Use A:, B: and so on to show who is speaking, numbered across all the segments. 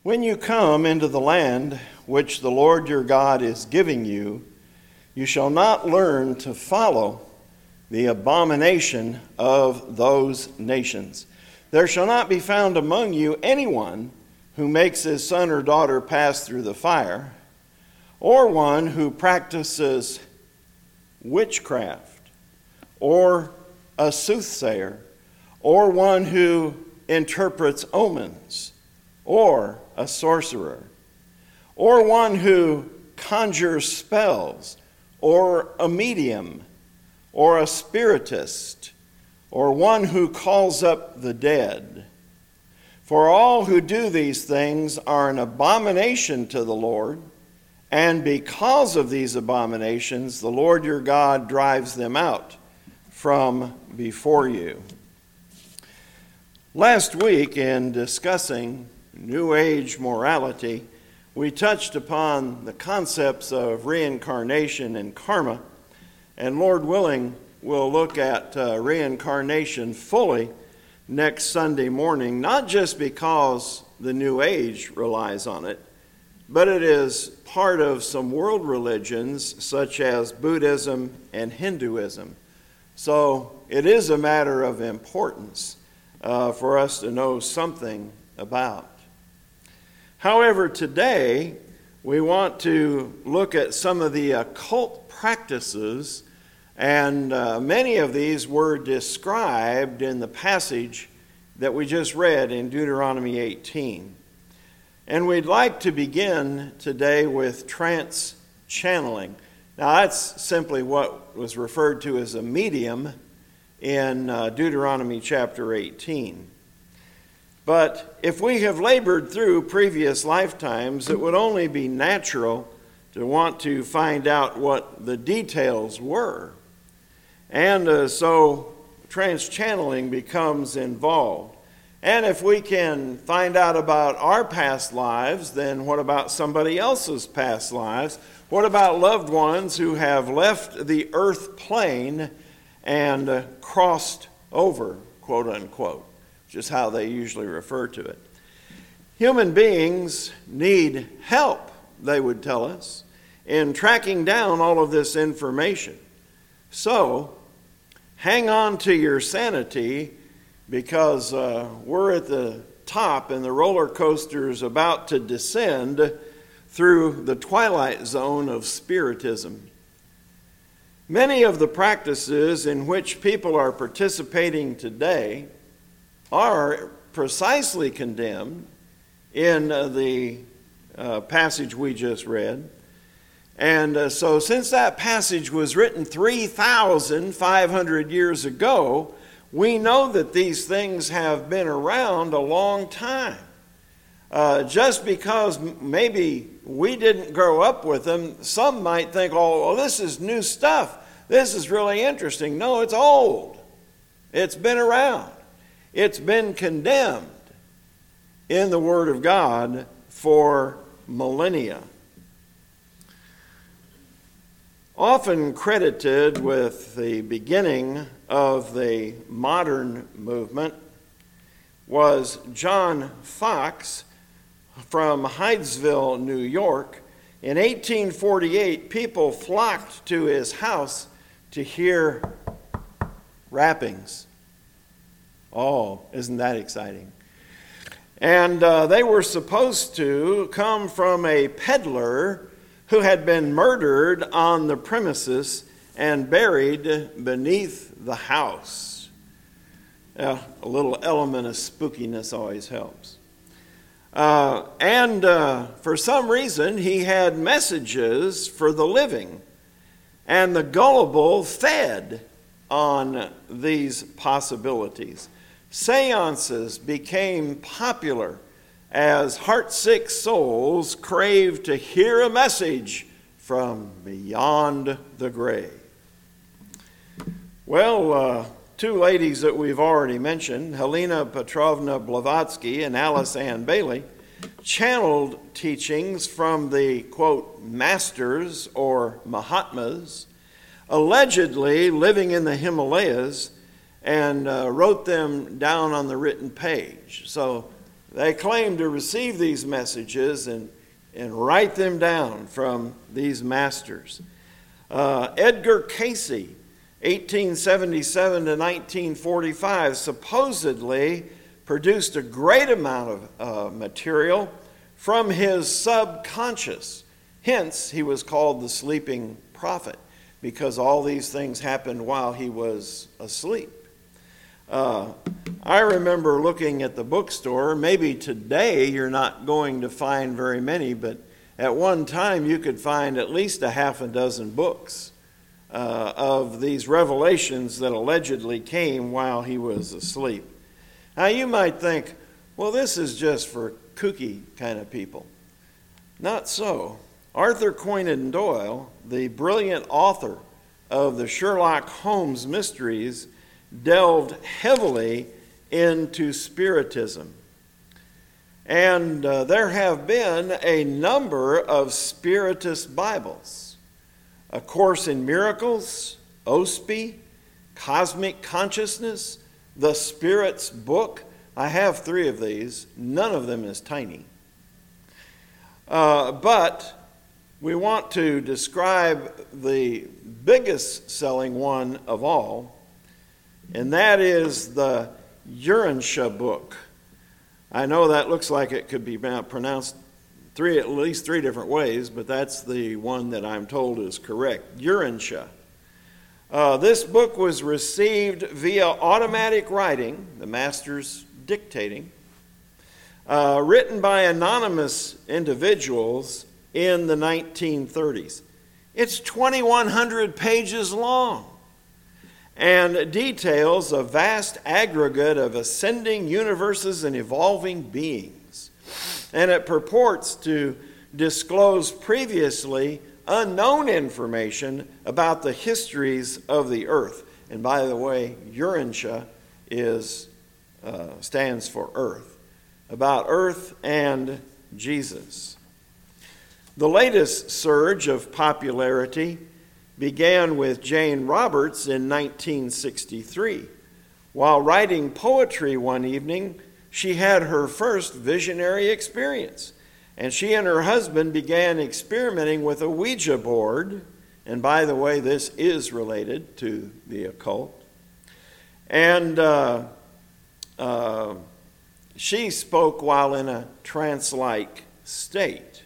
A: When you come into the land which the Lord your God is giving you, you shall not learn to follow the abomination of those nations. There shall not be found among you anyone who makes his son or daughter pass through the fire, or one who practices witchcraft, or a soothsayer, or one who interprets omens, or a sorcerer, or one who conjures spells, or a medium, or a spiritist, or one who calls up the dead. For all who do these things are an abomination to the Lord, and because of these abominations, the Lord your God drives them out from before you. Last week, in discussing New Age morality, we touched upon the concepts of reincarnation and karma, and Lord willing, we'll look at reincarnation fully next Sunday morning, not just because the New Age relies on it, but it is part of some world religions such as Buddhism and Hinduism. So it is a matter of importance for us to know something about. However, today we want to look at some of the occult practices, and many of these were described in the passage that we just read in Deuteronomy 18. And we'd like to begin today with trance channeling. Now, that's simply what was referred to as a medium in Deuteronomy chapter 18. But if we have labored through previous lifetimes, it would only be natural to want to find out what the details were. And so trance channeling becomes involved. And if we can find out about our past lives, then what about somebody else's past lives? What about loved ones who have left the earth plane and crossed over, quote unquote, which is how they usually refer to it. Human beings need help, they would tell us, in tracking down all of this information. So, hang on to your sanity, because we're at the top and the roller coaster is about to descend through the twilight zone of spiritism. Many of the practices in which people are participating today are precisely condemned in the passage we just read. And so since that passage was written 3,500 years ago, we know that these things have been around a long time. Just because maybe we didn't grow up with them, some might think, oh, well, this is new stuff. This is really interesting. No, it's old. It's been around. It's been condemned in the Word of God for millennia. Often credited with the beginning of the modern movement was John Fox from Hydesville, New York. In 1848, people flocked to his house to hear rappings. Oh, isn't that exciting? And they were supposed to come from a peddler who had been murdered on the premises and buried beneath the house. A little element of spookiness always helps. And for some reason, he had messages for the living, and the gullible fed on these possibilities. Seances became popular as heartsick souls craved to hear a message from beyond the grave. Well, two ladies that we've already mentioned, Helena Petrovna Blavatsky and Alice Ann Bailey, channeled teachings from the, quote, masters or Mahatmas, allegedly living in the Himalayas, and wrote them down on the written page. So They claim to receive these messages and write them down from these masters. Edgar Cayce, 1877 to 1945, supposedly produced a great amount of material from his subconscious. Hence, he was called the sleeping prophet, because all these things happened while he was asleep. I remember looking at the bookstore. Maybe today you're not going to find very many, but at one time you could find at least a half a dozen books of these revelations that allegedly came while he was asleep. Now you might think, well, this is just for kooky kind of people. Not so. Arthur Conan Doyle, the brilliant author of the Sherlock Holmes mysteries, delved heavily into Spiritism. And there have been a number of Spiritist Bibles. A Course in Miracles, OSPI, Cosmic Consciousness, The Spirit's Book. I have 3 of these. None of them is tiny. But we want to describe the biggest selling one of all, and that is the Urantia book. I know that looks like it could be pronounced at least three different ways, but that's the one that I'm told is correct. Urantia. This book was received via automatic writing, the masters dictating, written by anonymous individuals in the 1930s. It's 2,100 pages long and details a vast aggregate of ascending universes and evolving beings. And it purports to disclose previously unknown information about the histories of the earth. And by the way, Urantia stands for earth, about earth and Jesus. The latest surge of popularity began with Jane Roberts in 1963. While writing poetry one evening, she had her first visionary experience, and she and her husband began experimenting with a Ouija board. And by the way, this is related to the occult. And she spoke while in a trance-like state.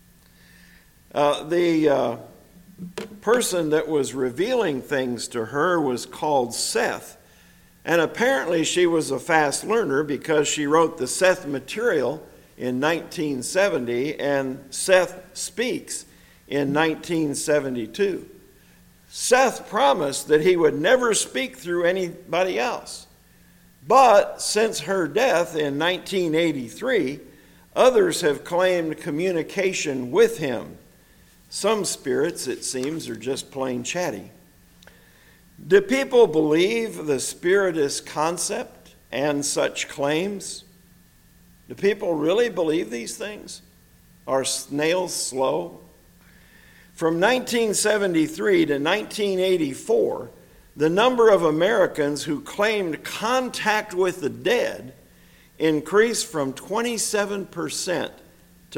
A: The person that was revealing things to her was called Seth. And apparently she was a fast learner, because she wrote the Seth material in 1970 and Seth Speaks in 1972. Seth promised that he would never speak through anybody else. But since her death in 1983, others have claimed communication with him. Some spirits, it seems, are just plain chatty. Do people believe the Spiritist concept and such claims? Do people really believe these things? Are snails slow? From 1973 to 1984, the number of Americans who claimed contact with the dead increased from 27% to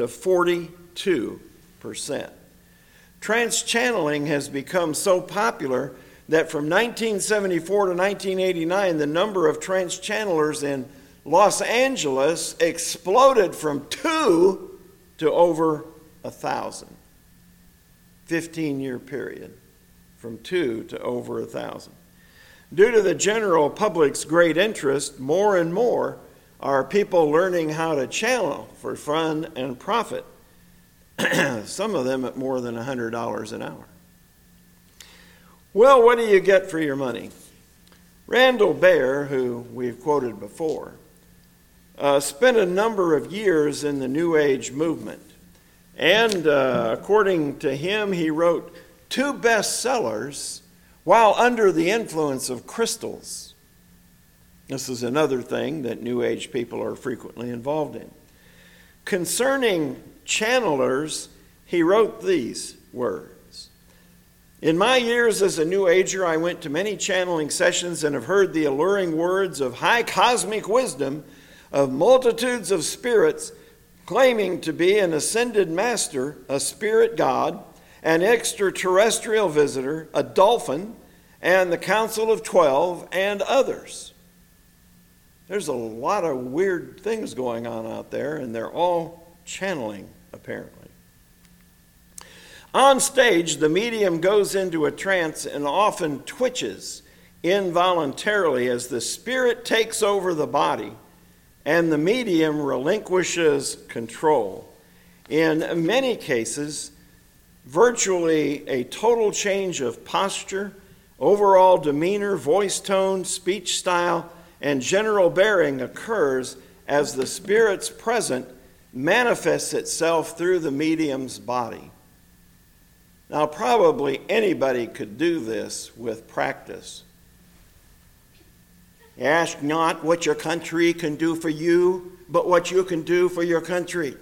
A: 42%. Trans-channeling has become so popular that from 1974 to 1989, the number of trans-channelers in Los Angeles exploded from 2 to over 1,000. 15-year period, from 2 to over 1,000. Due to the general public's great interest, more and more are people learning how to channel for fun and profit, some of them at more than $100 an hour. Well, what do you get for your money? Randall Baer, who we've quoted before, spent a number of years in the New Age movement. And according to him, he wrote 2 bestsellers while under the influence of crystals. This is another thing that New Age people are frequently involved in. Concerning channelers, he wrote these words. In my years as a New Ager, I went to many channeling sessions and have heard the alluring words of high cosmic wisdom of multitudes of spirits claiming to be an ascended master, a spirit god, an extraterrestrial visitor, a dolphin, and the Council of 12, and others. There's a lot of weird things going on out there, and they're all channeling, apparently. On stage, the medium goes into a trance and often twitches involuntarily as the spirit takes over the body and the medium relinquishes control. In many cases, virtually a total change of posture, overall demeanor, voice tone, speech style, and general bearing occurs as the spirit's presence manifests itself through the medium's body. Now, probably anybody could do this with practice. Ask not what your country can do for you, but what you can do for your country.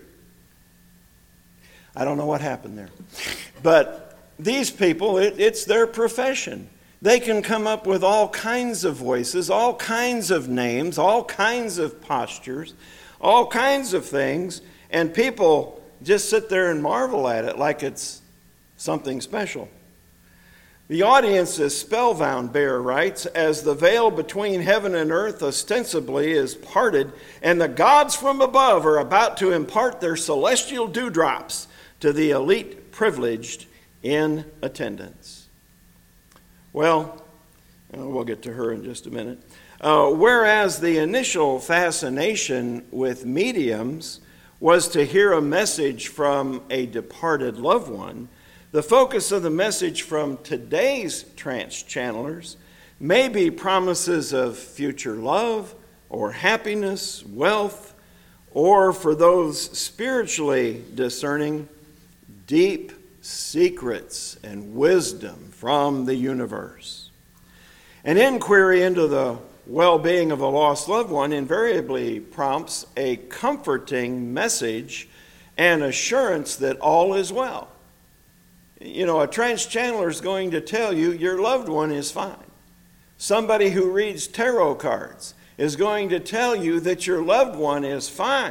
A: I don't know what happened there. But these people, it's their profession. They can come up with all kinds of voices, all kinds of names, all kinds of postures, all kinds of things, and people just sit there and marvel at it like it's something special. The audience is spellbound, Bear writes, as the veil between heaven and earth ostensibly is parted, and the gods from above are about to impart their celestial dewdrops to the elite privileged in attendance. Well, we'll get to her in just a minute. Whereas the initial fascination with mediums was to hear a message from a departed loved one, the focus of the message from today's trance channelers may be promises of future love or happiness, wealth, or for those spiritually discerning, deep secrets and wisdom from the universe. An inquiry into the well-being of a lost loved one invariably prompts a comforting message and assurance that all is well. You know, a trance channeler is going to tell you your loved one is fine. Somebody who reads tarot cards is going to tell you that your loved one is fine.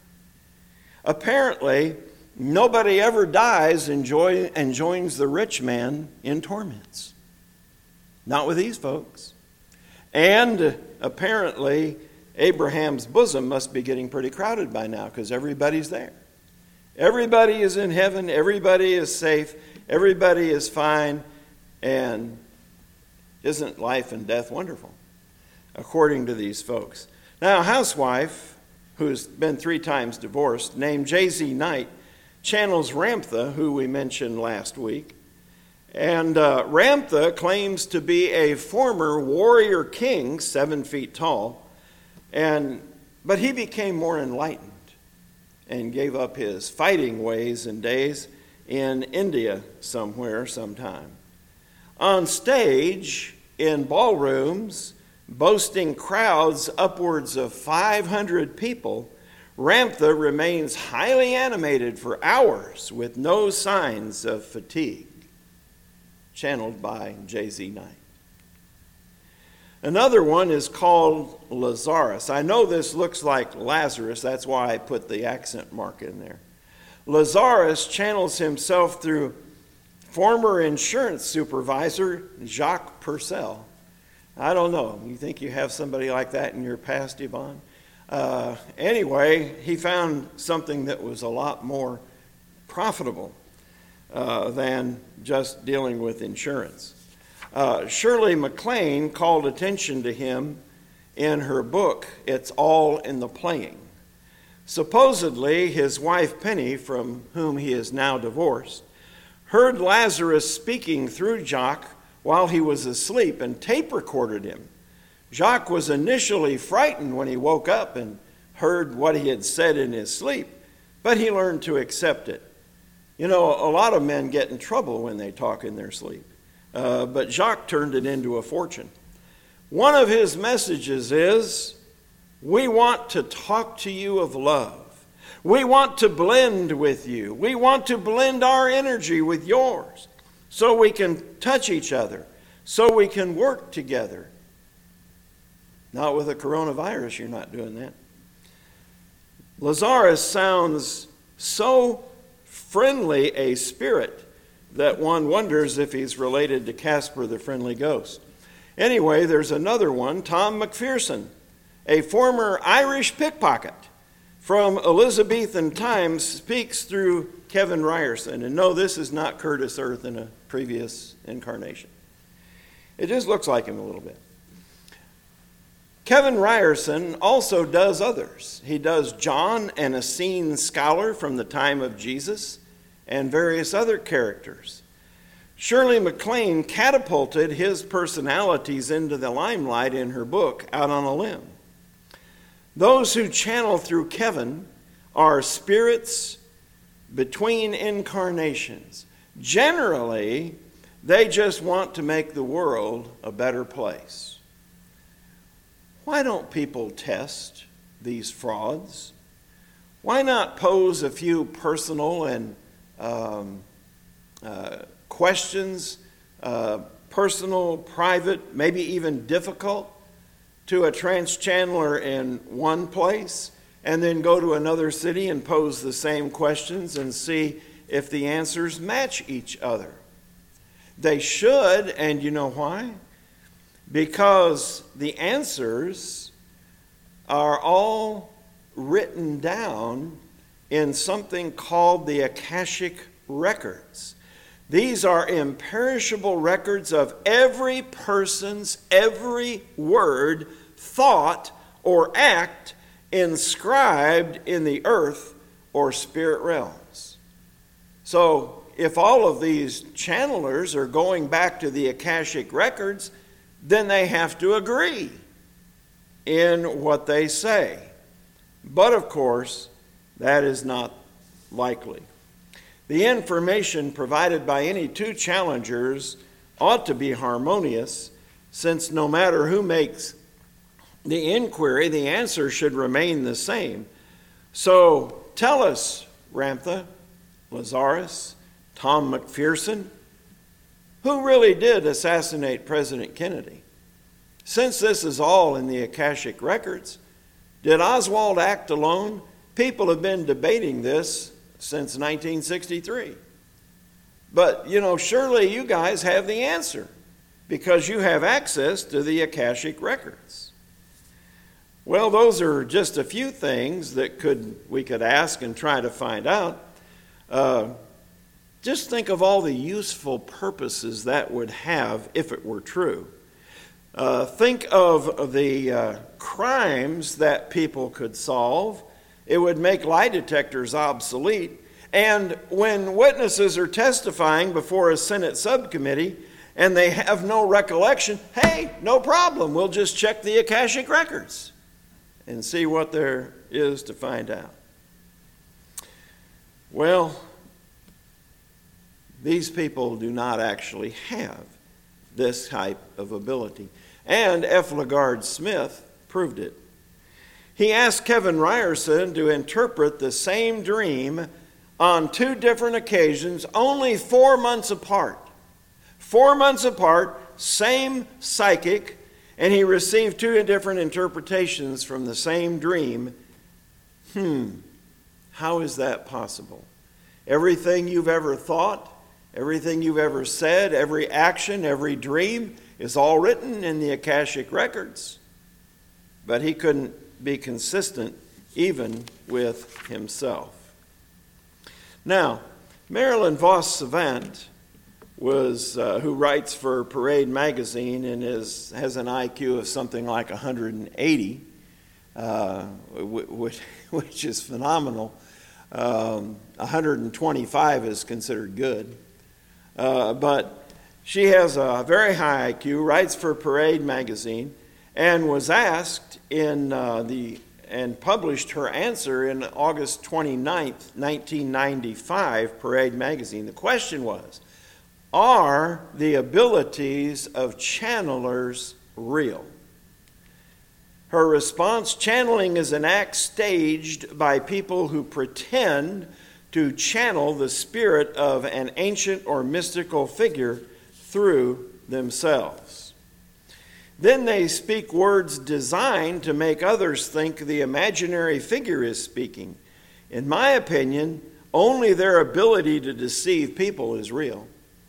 A: Apparently, nobody ever dies and joins the rich man in torments. Not with these folks. And apparently, Abraham's bosom must be getting pretty crowded by now because everybody's there. Everybody is in heaven. Everybody is safe. Everybody is fine. And isn't life and death wonderful? According to these folks. Now, a housewife who's been 3 times divorced, named J.Z. Knight, channels Ramtha, who we mentioned last week. And Ramtha claims to be a former warrior king, 7 feet tall, but he became more enlightened and gave up his fighting ways and days in India somewhere, sometime. On stage, in ballrooms, boasting crowds upwards of 500 people, Ramtha remains highly animated for hours with no signs of fatigue. Channeled by J.Z. Knight. Another one is called Lazarus. I know this looks like Lazarus, that's why I put the accent mark in there. Lazarus channels himself through former insurance supervisor Jacques Purcell. I don't know, you think you have somebody like that in your past, Yvonne? Anyway, he found something that was a lot more profitable than just dealing with insurance. Shirley MacLaine called attention to him in her book, It's All in the Playing. Supposedly, his wife Penny, from whom he is now divorced, heard Lazarus speaking through Jacques while he was asleep and tape recorded him. Jacques was initially frightened when he woke up and heard what he had said in his sleep, but he learned to accept it. You know, a lot of men get in trouble when they talk in their sleep, but Jacques turned it into a fortune. One of his messages is, we want to talk to you of love. We want to blend with you. We want to blend our energy with yours so we can touch each other, so we can work together. Not with the coronavirus, you're not doing that. Lazarus sounds so friendly a spirit that one wonders if he's related to Casper the Friendly Ghost. Anyway, there's another one, Tom McPherson, a former Irish pickpocket from Elizabethan times, speaks through Kevin Ryerson. And no, this is not Curtis Earth in a previous incarnation. It just looks like him a little bit. Kevin Ryerson also does others. He does John, an Essene scholar from the time of Jesus, and various other characters. Shirley MacLaine catapulted his personalities into the limelight in her book, Out on a Limb. Those who channel through Kevin are spirits between incarnations. Generally, they just want to make the world a better place. Why don't people test these frauds? Why not pose a few personal and questions, personal, private, maybe even difficult, to a trans-channeler in one place, and then go to another city and pose the same questions and see if the answers match each other? They should, and you know why? Because the answers are all written down in something called the Akashic Records. These are imperishable records of every person's every word, thought, or act inscribed in the earth or spirit realms. So, if all of these channelers are going back to the Akashic Records, then they have to agree in what they say. But of course, that is not likely. The information provided by any two challengers ought to be harmonious, since no matter who makes the inquiry, the answer should remain the same. So tell us, Ramtha, Lazarus, Tom McPherson, who really did assassinate President Kennedy? Since this is all in the Akashic Records, did Oswald act alone? People have been debating this since 1963. But, surely you guys have the answer because you have access to the Akashic Records. Well, those are just a few things that we could ask and try to find out. Just think of all the useful purposes that would have if it were true. Think of the crimes that people could solve. It would make lie detectors obsolete. And when witnesses are testifying before a Senate subcommittee and they have no recollection, hey, no problem. We'll just check the Akashic Records and see what there is to find out. Well, these people do not actually have this type of ability. And F. LaGard Smith proved it. He asked Kevin Ryerson to interpret the same dream on two different occasions, only 4 months apart. 4 months apart, same psychic, and he received two different interpretations from the same dream. How is that possible? Everything you've ever thought, everything you've ever said, every action, every dream is all written in the Akashic Records. But he couldn't be consistent even with himself. Now, Marilyn Vos Savant who writes for Parade magazine and has an IQ of something like 180, which is phenomenal. 125 is considered good. But she has a very high IQ, writes for Parade magazine, and was asked and published her answer in August 29th, 1995, Parade magazine. The question was, are the abilities of channelers real? Her response, channeling is an act staged by people who pretend to channel the spirit of an ancient or mystical figure through themselves. Then they speak words designed to make others think the imaginary figure is speaking. In my opinion, only their ability to deceive people is real.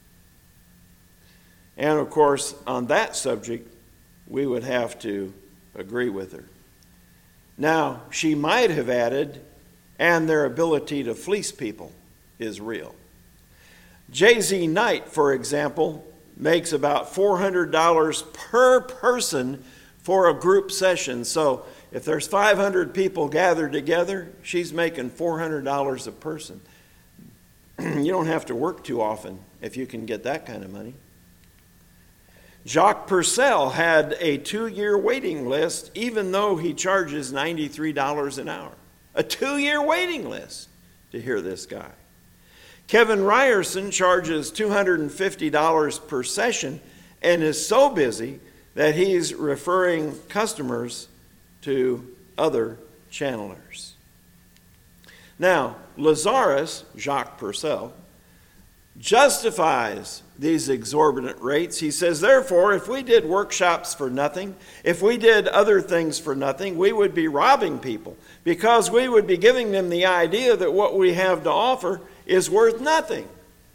A: And of course, on that subject, we would have to agree with her. Now, she might have added, and their ability to fleece people is real. J.Z. Knight, for example, makes about $400 per person for a group session. So if there's 500 people gathered together, she's making $400 a person. You don't have to work too often if you can get that kind of money. Jacques Purcell had a 2-year waiting list, even though he charges $93 an hour. A 2-year waiting list to hear this guy. Kevin Ryerson charges $250 per session and is so busy that he's referring customers to other channelers. Now, Lazarus, Jacques Purcell, justifies these exorbitant rates. He says, therefore, if we did workshops for nothing, if we did other things for nothing, we would be robbing people, because we would be giving them the idea that what we have to offer is worth nothing.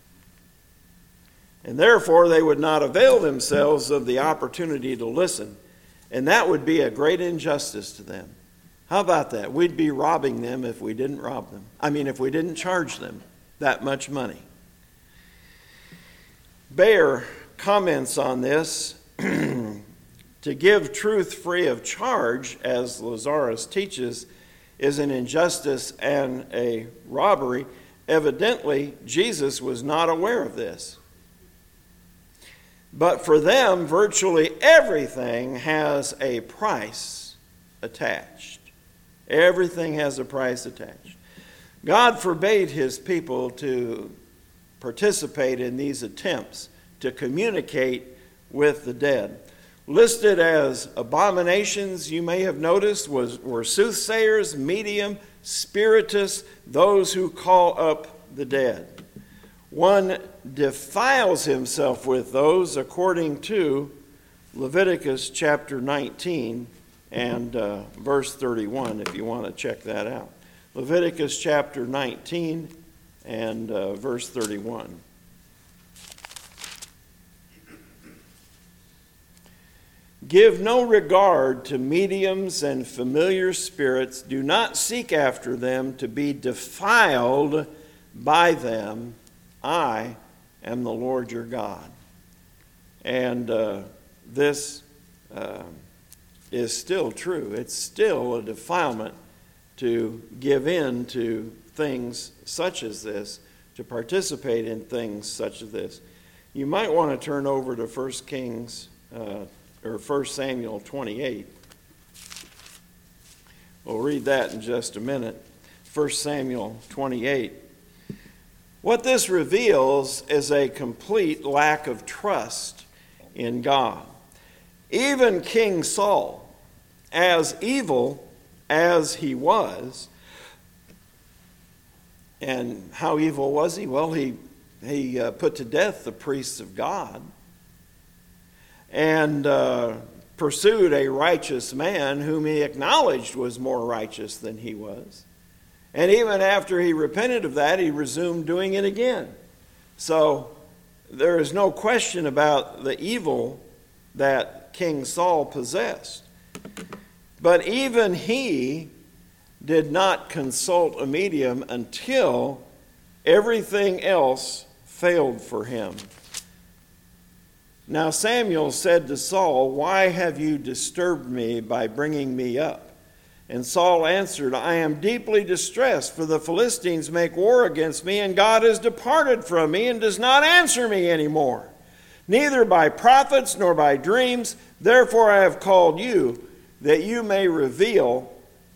A: And therefore, they would not avail themselves of the opportunity to listen. And that would be a great injustice to them. How about that? We'd be robbing them if we didn't rob them. If we didn't charge them that much money. Bayer comments on this. To give truth free of charge, as Lazarus teaches, is an injustice and a robbery. Evidently, Jesus was not aware of this. But for them, virtually everything has a price attached. Everything has a price attached. God forbade his people to participate in these attempts to communicate with the dead. Listed as abominations, you may have noticed, were soothsayers, medium, spiritists, those who call up the dead. One defiles himself with those according to Leviticus chapter 19 and verse 31, if you want to check that out. Leviticus chapter 19 and verse 31. Give no regard to mediums and familiar spirits. Do not seek after them to be defiled by them. I am the Lord your God. And this is still true. It's still a defilement to give in to things such as this, to participate in things such as this. You might want to turn over to 1 Samuel 28. We'll read that in just a minute. 1 Samuel 28. What this reveals is a complete lack of trust in God. Even King Saul, as evil as he was, and how evil was he? Well, he put to death the priests of God and pursued a righteous man whom he acknowledged was more righteous than he was. And even after he repented of that, he resumed doing it again. So there is no question about the evil that King Saul possessed. But even he did not consult a medium until everything else failed for him. Now Samuel said to Saul, "Why have you disturbed me by bringing me up?" And Saul answered, "I am deeply distressed, for the Philistines make war against me, and God has departed from me and does not answer me anymore, neither by prophets nor by dreams. Therefore I have called you, that you may reveal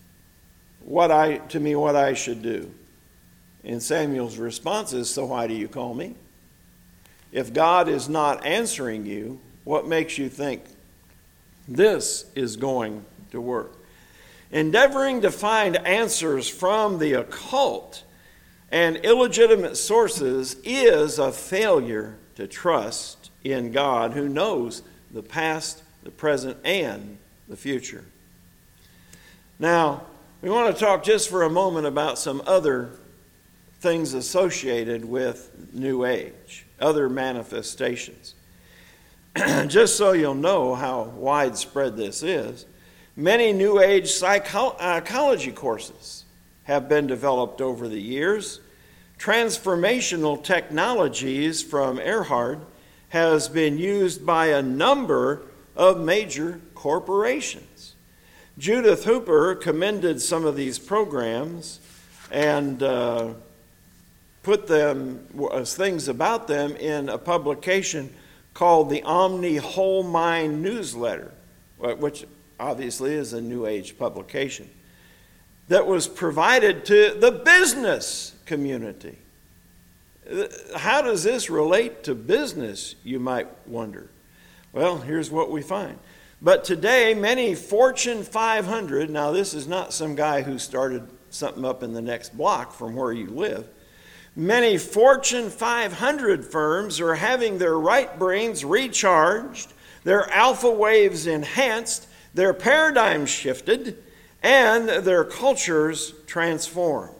A: to me what I should do." And Samuel's response is, "So why do you call me? If God is not answering you, what makes you think this is going to work?" Endeavoring to find answers from the occult and illegitimate sources is a failure to trust in God, who knows the past, the present, and the future. Now, we want to talk just for a moment about some other things associated with New Age, other manifestations. Just so you'll know how widespread this is, many New Age psychology courses have been developed over the years. Transformational technologies from Erhard has been used by a number of major corporations. Judith Hooper commended some of these programs and put them, things about them, in a publication called the Omni Whole Mind Newsletter, which obviously is a New Age publication, that was provided to the business community. How does this relate to business, you might wonder? Well, here's what we find. But today, many Fortune 500, now this is not some guy who started something up in the next block from where you live. Many Fortune 500 firms are having their right brains recharged, their alpha waves enhanced, their paradigms shifted, and their cultures transformed.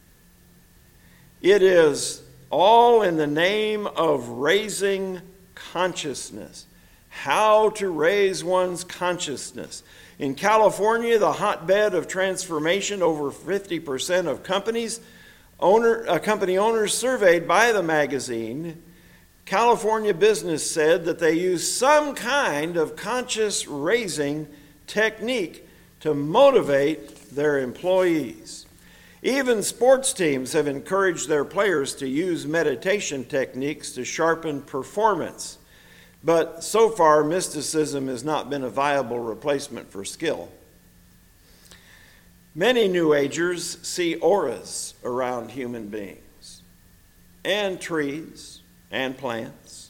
A: It is all in the name of raising consciousness. How to raise one's consciousness. In California, the hotbed of transformation, over 50% of company owners surveyed by the magazine, California Business said that they use some kind of conscious raising technique to motivate their employees. Even sports teams have encouraged their players to use meditation techniques to sharpen performance. But so far, mysticism has not been a viable replacement for skill. Many New Agers see auras around human beings, and trees, and plants.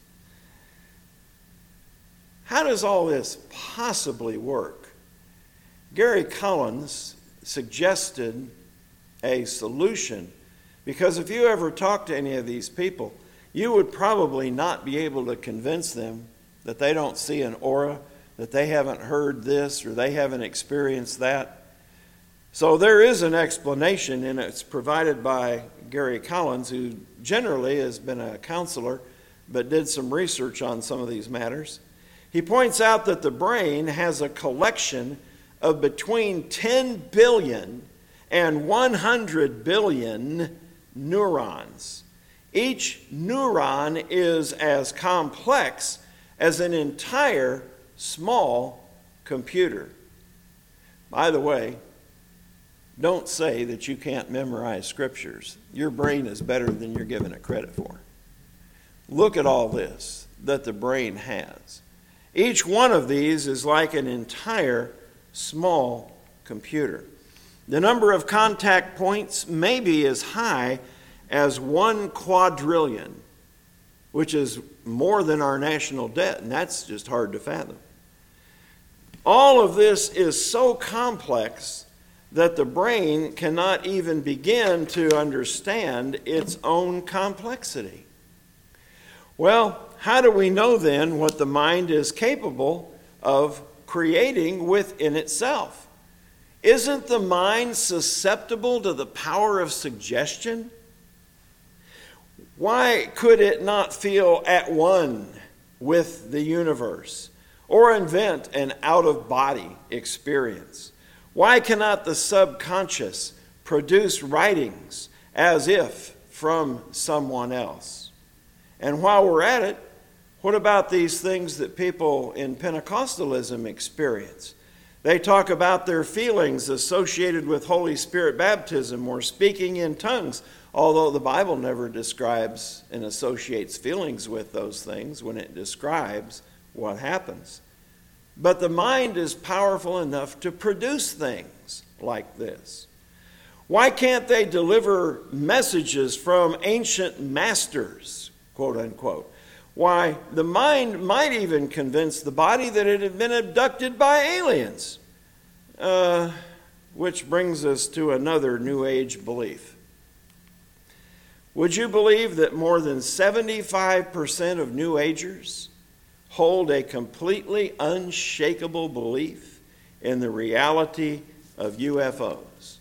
A: How does all this possibly work? Gary Collins suggested a solution, because if you ever talk to any of these people, you would probably not be able to convince them that they don't see an aura, that they haven't heard this, or they haven't experienced that. So there is an explanation, and it's provided by Gary Collins, who generally has been a counselor, but did some research on some of these matters. He points out that the brain has a collection of between 10 billion and 100 billion neurons. Each neuron is as complex as an entire small computer. By the way, don't say that you can't memorize scriptures. Your brain is better than you're giving it credit for. Look at all this that the brain has. Each one of these is like an entire small computer. The number of contact points may be as high as 1 quadrillion, which is more than our national debt, and that's just hard to fathom. All of this is so complex that the brain cannot even begin to understand its own complexity. Well, how do we know then what the mind is capable of creating within itself? Isn't the mind susceptible to the power of suggestion? Why could it not feel at one with the universe or invent an out-of-body experience? Why cannot the subconscious produce writings as if from someone else? And while we're at it, what about these things that people in Pentecostalism experience? They talk about their feelings associated with Holy Spirit baptism or speaking in tongues, although the Bible never describes and associates feelings with those things when it describes what happens. But the mind is powerful enough to produce things like this. Why can't they deliver messages from ancient masters, quote unquote? Why, the mind might even convince the body that it had been abducted by aliens. Which brings us to another New Age belief. Would you believe that more than 75% of New Agers hold a completely unshakable belief in the reality of UFOs.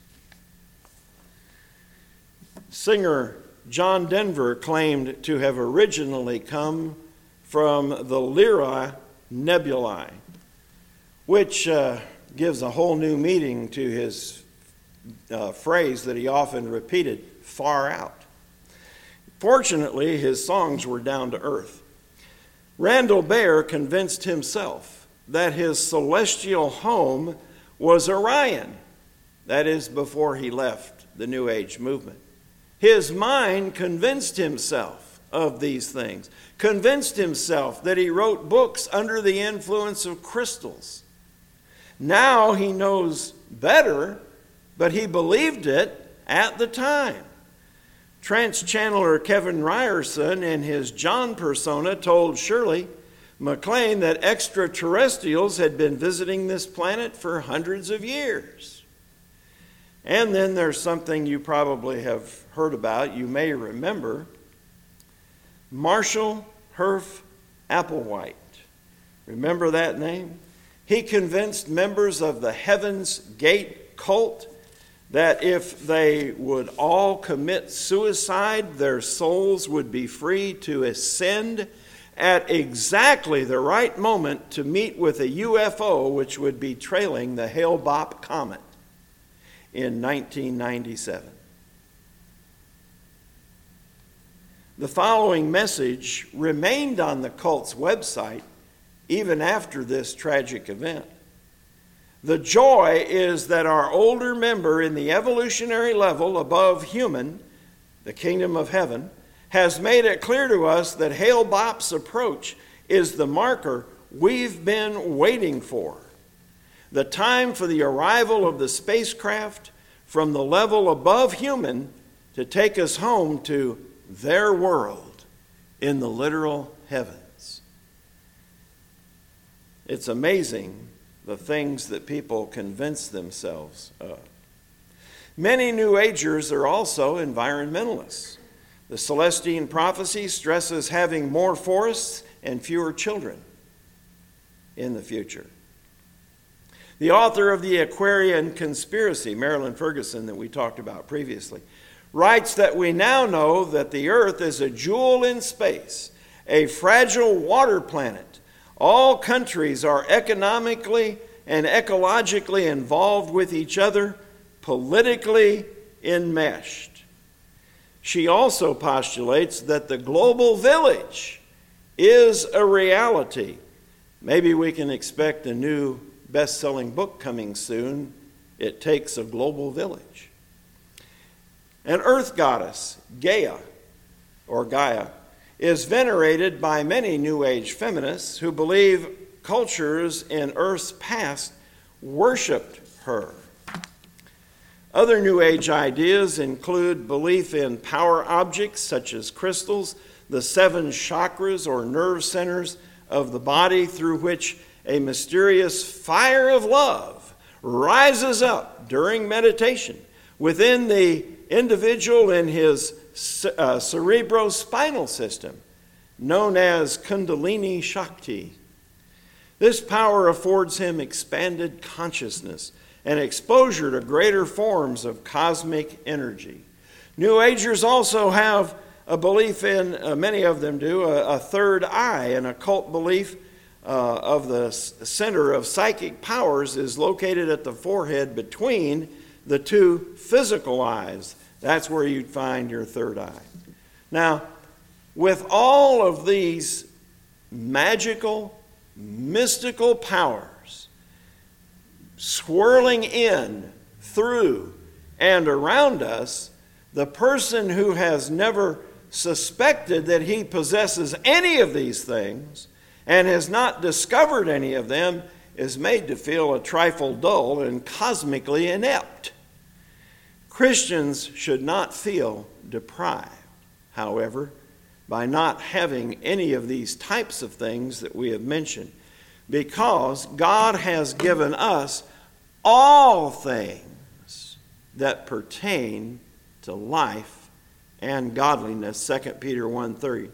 A: Singer John Denver claimed to have originally come from the Lyra Nebulae, which gives a whole new meaning to his phrase that he often repeated, far out. Fortunately, his songs were down to earth. Randall Baer convinced himself that his celestial home was Orion. That is, before he left the New Age movement. His mind convinced himself of these things, convinced himself that he wrote books under the influence of crystals. Now he knows better, but he believed it at the time. Trance channeler Kevin Ryerson in his John persona told Shirley MacLaine that extraterrestrials had been visiting this planet for hundreds of years. And then there's something you probably have heard about, you may remember, Marshall Herff Applewhite. Remember that name? He convinced members of the Heaven's Gate cult that if they would all commit suicide, their souls would be free to ascend at exactly the right moment to meet with a UFO which would be trailing the Hale-Bopp comet in 1997. The following message remained on the cult's website even after this tragic event. The joy is that our older member in the evolutionary level above human, the kingdom of heaven, has made it clear to us that Hale-Bopp's approach is the marker we've been waiting for. The time for the arrival of the spacecraft from the level above human to take us home to their world in the literal heavens. It's amazing the things that people convince themselves of. Many New Agers are also environmentalists. The Celestine prophecy stresses having more forests and fewer children in the future. The author of the Aquarian Conspiracy, Marilyn Ferguson, that we talked about previously, writes that we now know that the Earth is a jewel in space, a fragile water planet. All countries are economically and ecologically involved with each other, politically enmeshed. She also postulates that the global village is a reality. Maybe we can expect a new best-selling book coming soon. It Takes a Global Village. An earth goddess, Gaia, is venerated by many New Age feminists who believe cultures in Earth's past worshipped her. Other New Age ideas include belief in power objects such as crystals, the 7 chakras or nerve centers of the body through which a mysterious fire of love rises up during meditation within the individual in his cerebrospinal system, known as Kundalini Shakti. This power affords him expanded consciousness and exposure to greater forms of cosmic energy. New Agers also have a belief in, many of them do, a third eye. An occult belief of the center of psychic powers is located at the forehead between the 2 physical eyes. That's where you'd find your third eye. Now, with all of these magical, mystical powers swirling in, through, and around us, the person who has never suspected that he possesses any of these things and has not discovered any of them is made to feel a trifle dull and cosmically inept. Christians should not feel deprived, however, by not having any of these types of things that we have mentioned, because God has given us all things that pertain to life and godliness, 2 Peter 1:3.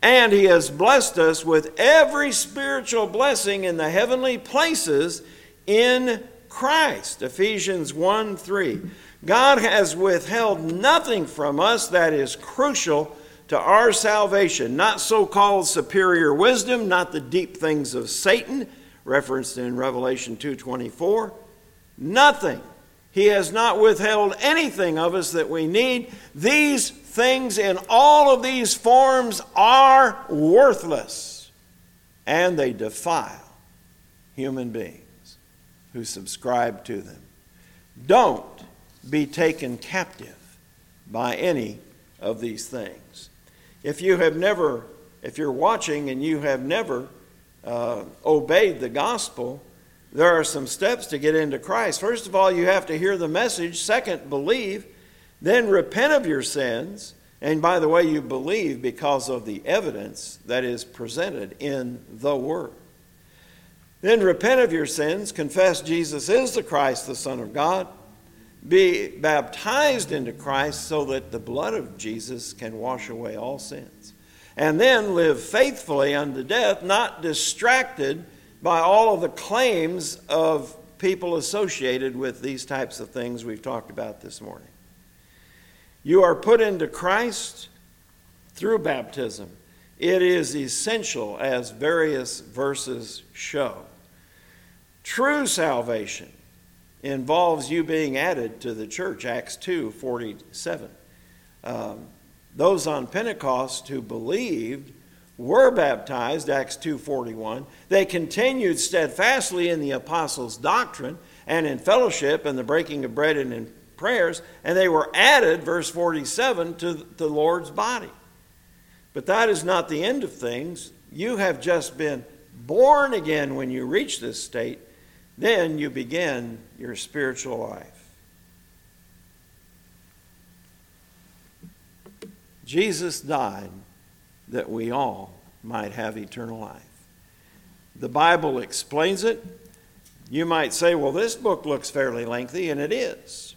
A: And he has blessed us with every spiritual blessing in the heavenly places in Christ. Ephesians 1:3. God has withheld nothing from us that is crucial to our salvation. Not so-called superior wisdom, not the deep things of Satan, referenced in Revelation 2:24. Nothing. He has not withheld anything of us that we need. These things in all of these forms are worthless, and they defile human beings who subscribe to them. Don't be taken captive by any of these things. If you're watching and you have never obeyed the gospel, there are some steps to get into Christ. First of all, you have to hear the message. Second, believe. Then repent of your sins. And by the way, you believe because of the evidence that is presented in the Word. Then repent of your sins. Confess Jesus is the Christ, the Son of God. Be baptized into Christ so that the blood of Jesus can wash away all sins. And then live faithfully unto death, not distracted by all of the claims of people associated with these types of things we've talked about this morning. You are put into Christ through baptism. It is essential, as various verses show. True salvation involves you being added to the church, Acts 2:47. Those on Pentecost who believed were baptized, Acts 2:41. They continued steadfastly in the apostles' doctrine and in fellowship and the breaking of bread and in prayers, and they were added, verse 47, to the Lord's body. But that is not the end of things. You have just been born again when you reach this state. Then you begin your spiritual life. Jesus died that we all might have eternal life. The Bible explains it. You might say, well, this book looks fairly lengthy, and it is.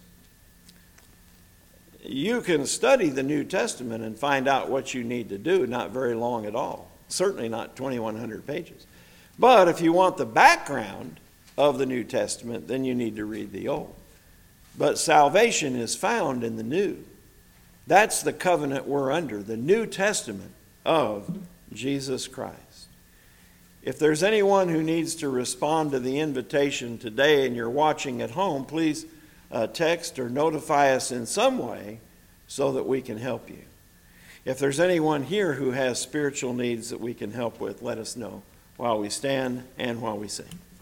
A: You can study the New Testament and find out what you need to do, not very long at all. Certainly not 2,100 pages. But if you want the background of the New Testament, then you need to read the Old. But salvation is found in the New. That's the covenant we're under, the New Testament of Jesus Christ. If there's anyone who needs to respond to the invitation today and you're watching at home, please text or notify us in some way so that we can help you. If there's anyone here who has spiritual needs that we can help with, let us know while we stand and while we sing.